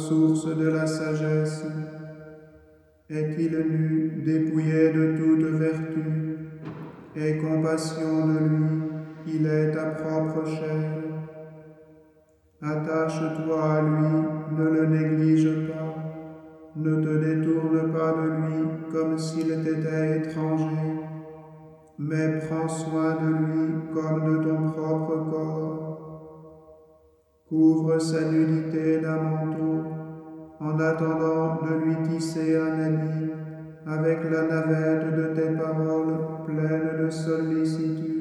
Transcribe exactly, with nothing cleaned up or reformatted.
source de la sagesse. Est-il nu, dépouillé de toute vertu? Aie compassion de lui, il est ta propre chair. Attache-toi à lui, ne le néglige pas. Ne te détourne pas de lui comme s'il t'était étranger, mais prends soin de lui comme de ton propre corps. Couvre sa nudité d'un manteau, en attendant de lui tisser un habit, avec la navette de tes paroles pleines de sollicitude.